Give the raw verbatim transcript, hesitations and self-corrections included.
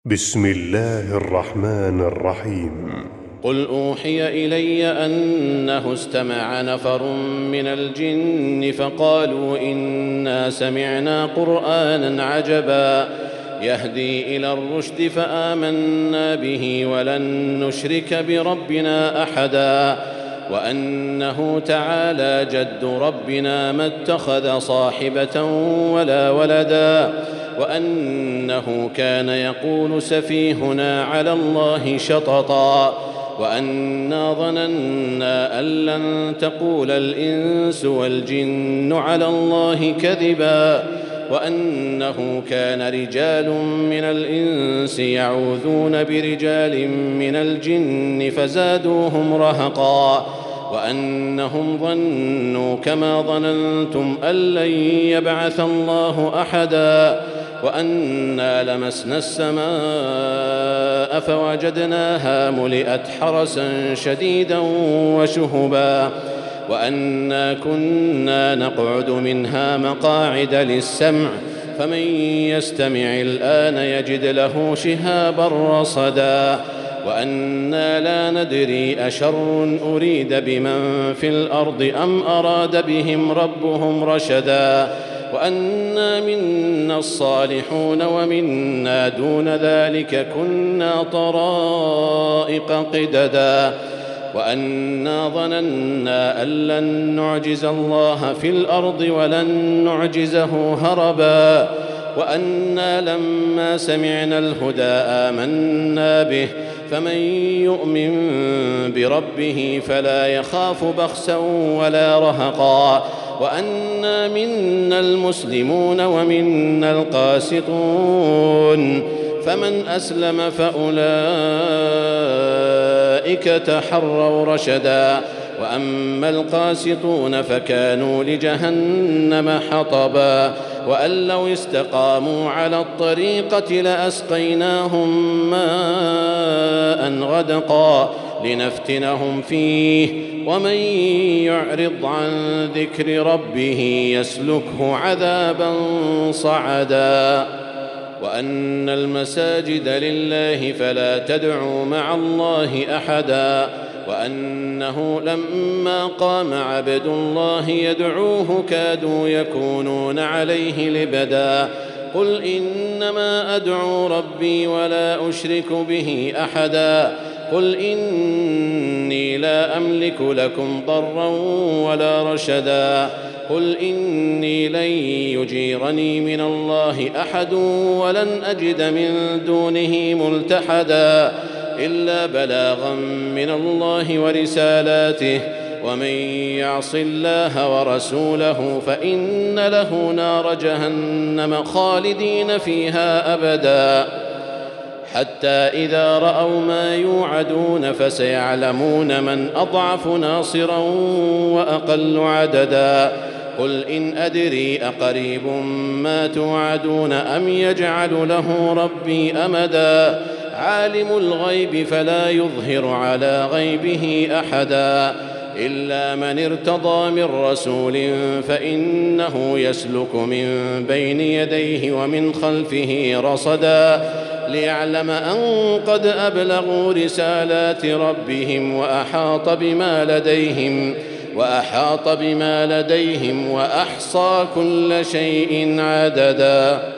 بسم الله الرحمن الرحيم. قل أوحي إلي أنه استمع نفر من الجن فقالوا إنا سمعنا قرآنا عجبا يهدي إلى الرشد فآمنا به ولن نشرك بربنا أحدا وأنه تعالى جد ربنا ما اتخذ صاحبة ولا ولدا وأنه كان يقول سفيهنا على الله شططا وأنا ظننا أن لن تقول الإنس والجن على الله كذبا وأنه كان رجال من الإنس يعوذون برجال من الجن فزادوهم رهقا وأنهم ظنوا كما ظننتم أن لن يبعث الله أحدا وأنا لمسنا السماء فوجدناها ملئت حرسا شديدا وشهبا وأنا كنا نقعد منها مقاعد للسمع فمن يستمع الآن يجد له شهابا رصدا وأنا لا ندري أشر أريد بمن في الأرض أم أراد بهم ربهم رشدا وأنا منا الصالحون ومنا دون ذلك كنا طرائق قددا وأنا ظننا أن لن نعجز الله في الأرض ولن نعجزه هربا وأنا لما سمعنا الهدى آمنا به فمن يؤمن بربه فلا يخاف بخسا ولا رهقا وأنا منا المسلمون ومنا القاسطون فمن أسلم فأولئك تحروا رشدا وأما القاسطون فكانوا لجهنم حطبا وأن لو استقاموا على الطريقة لأسقيناهم ماء غدقا لنفتنهم فيه ومن يعرض عن ذكر ربه يسلكه عذابا صعدا وأن المساجد لله فلا تدعوا مع الله أحدا وأنه لما قام عبد الله يدعوه كادوا يكونون عليه لبدا قل إنما أدعو ربي ولا أشرك به أحدا قل إني لا أملك لكم ضرا ولا رشدا قل إني لن يجيرني من الله أحد ولن أجد من دونه ملتحدا إلا بلاغا من الله ورسالاته ومن يعص الله ورسوله فإن له نار جهنم خالدين فيها أبدا حتى إذا رأوا ما يوعدون فسيعلمون من أضعف ناصرا وأقل عددا قل إن أدري أقريب ما توعدون أم يجعل له ربي أمدا عالم الغيب فلا يظهر على غيبه أحدا إلا من ارتضى من رسول فإنه يسلك من بين يديه ومن خلفه رصدا ليعلم أن قد أبلغوا رسالات ربهم وأحاط بما لديهم وأحاط بما لديهم وأحصى كل شيء عددا.